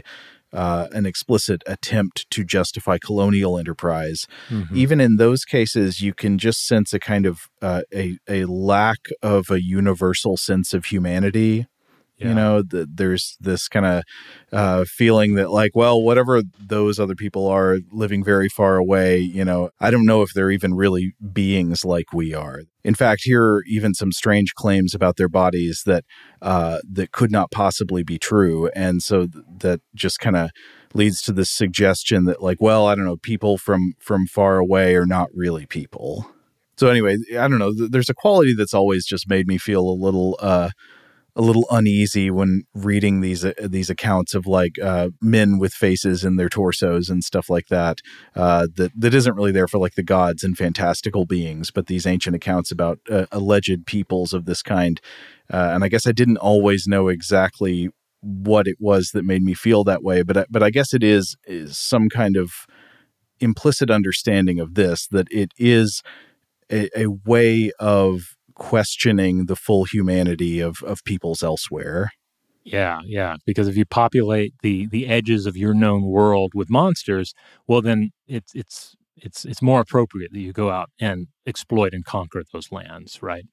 an explicit attempt to justify colonial enterprise. Mm-hmm. Even in those cases, you can just sense a kind of a lack of a universal sense of humanity. Yeah. There's this kind of feeling that like, well, whatever those other people are living very far away, I don't know if they're even really beings like we are. In fact, here are even some strange claims about their bodies that could not possibly be true. And so that just kind of leads to this suggestion that like, well, I don't know, people from far away are not really people. So anyway, I don't know. There's a quality that's always just made me feel a little uneasy when reading these accounts of like men with faces in their torsos and stuff like that. That isn't really there for like the gods and fantastical beings, but these ancient accounts about alleged peoples of this kind. And I guess I didn't always know exactly what it was that made me feel that way, but I guess it is some kind of implicit understanding of this, that it is a way of questioning the full humanity of peoples elsewhere. Yeah. Because if you populate the edges of your known world with monsters, well, then it's more appropriate that you go out and exploit and conquer those lands, right?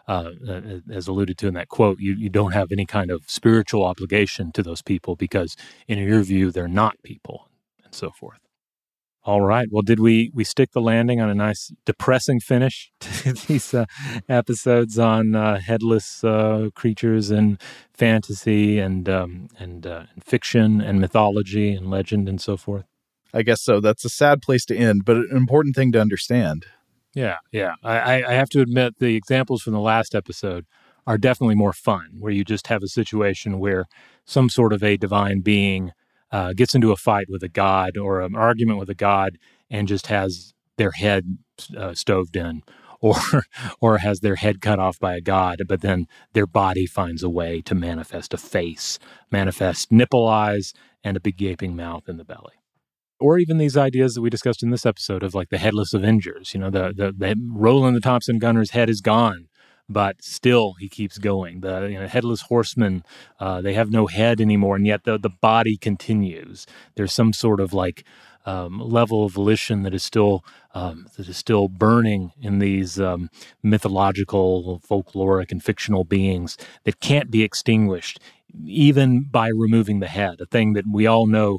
As alluded to in that quote, you don't have any kind of spiritual obligation to those people because, in your view, they're not people, and so forth. All right. Well, did we stick the landing on a nice depressing finish to these episodes on headless creatures and fantasy and fiction and mythology and legend and so forth? I guess so. That's a sad place to end, but an important thing to understand. Yeah. I have to admit the examples from the last episode are definitely more fun, where you just have a situation where some sort of a divine being gets into a fight with a god or an argument with a god and just has their head stoved in or has their head cut off by a god, but then their body finds a way to manifest a face, manifest nipple eyes, and a big gaping mouth in the belly. Or even these ideas that we discussed in this episode of like the headless Avengers, the Roland the Thompson Gunner's head is gone, but still he keeps going. The headless horsemen, they have no head anymore, and yet the body continues. There's some sort of like level of volition that is still burning in these mythological, folkloric, and fictional beings that can't be extinguished, even by removing the head. A thing that we all know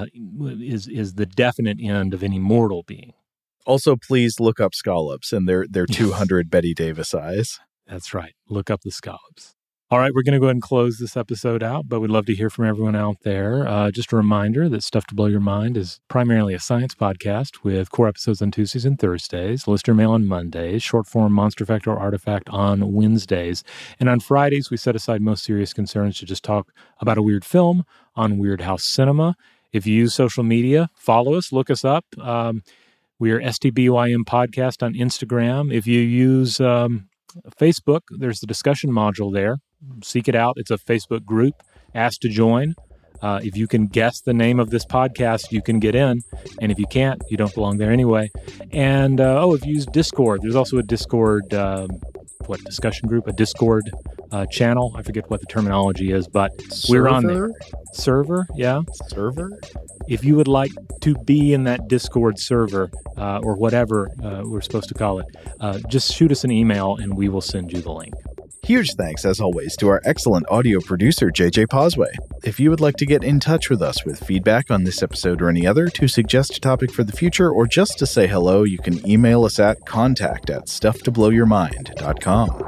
is the definite end of any mortal being. Also, please look up scallops and their 200 Betty Davis eyes. That's right. Look up the scallops. All right, we're going to go ahead and close this episode out, but we'd love to hear from everyone out there. Just a reminder that Stuff to Blow Your Mind is primarily a science podcast with core episodes on Tuesdays and Thursdays, listener mail on Mondays, short-form Monster Fact or Artifact on Wednesdays. And on Fridays, we set aside most serious concerns to just talk about a weird film on Weird House Cinema. If you use social media, follow us, look us up. We are STBYM Podcast on Instagram. If you use Facebook, there's the discussion module there. Seek it out. It's a Facebook group. Ask to join. If you can guess the name of this podcast, you can get in. And if you can't, you don't belong there anyway. And, if you use Discord, there's also a Discord, discussion group, a Discord channel. I forget what the terminology is, but we're on there. Server? Yeah. Server? If you would like to be in that Discord server, or whatever we're supposed to call it, just shoot us an email and we will send you the link. Huge thanks, as always, to our excellent audio producer, JJ Posway. If you would like to get in touch with us with feedback on this episode or any other, to suggest a topic for the future, or just to say hello, you can email us at contact@stufftoblowyourmind.com.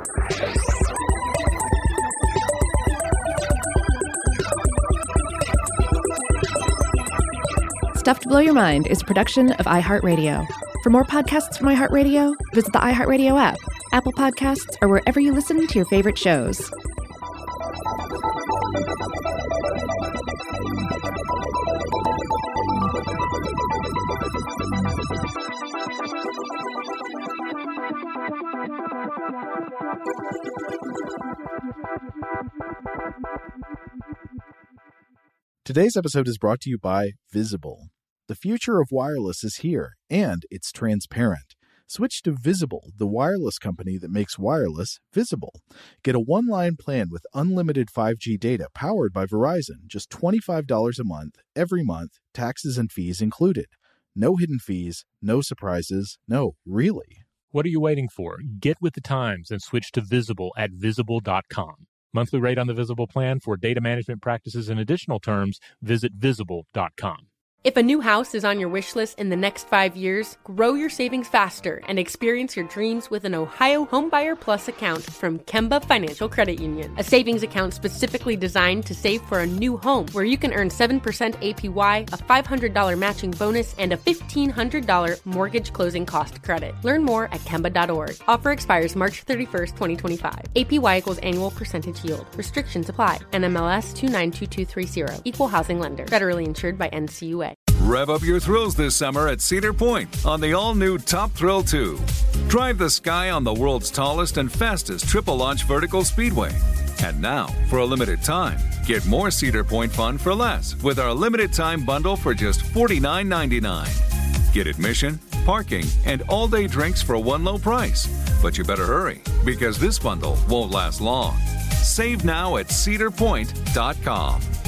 Stuff to Blow Your Mind is a production of iHeartRadio. For more podcasts from iHeartRadio, visit the iHeartRadio app, Apple Podcasts, or wherever you listen to your favorite shows. Today's episode is brought to you by Visible. The future of wireless is here, and it's transparent. Switch to Visible, the wireless company that makes wireless visible. Get a one-line plan with unlimited 5G data powered by Verizon, just $25 a month, every month, taxes and fees included. No hidden fees, no surprises, no, really. What are you waiting for? Get with the times and switch to Visible at Visible.com. Monthly rate on the Visible plan. For data management practices and additional terms, visit Visible.com. If a new house is on your wish list in the next 5 years, grow your savings faster and experience your dreams with an Ohio Homebuyer Plus account from Kemba Financial Credit Union. A savings account specifically designed to save for a new home, where you can earn 7% APY, a $500 matching bonus, and a $1,500 mortgage closing cost credit. Learn more at Kemba.org. Offer expires March 31st, 2025. APY equals annual percentage yield. Restrictions apply. NMLS 292230. Equal housing lender. Federally insured by NCUA. Rev up your thrills this summer at Cedar Point on the all-new Top Thrill 2. Drive the sky on the world's tallest and fastest triple-launch vertical speedway. And now, for a limited time, get more Cedar Point fun for less with our limited-time bundle for just $49.99. Get admission, parking, and all-day drinks for one low price. But you better hurry, because this bundle won't last long. Save now at cedarpoint.com.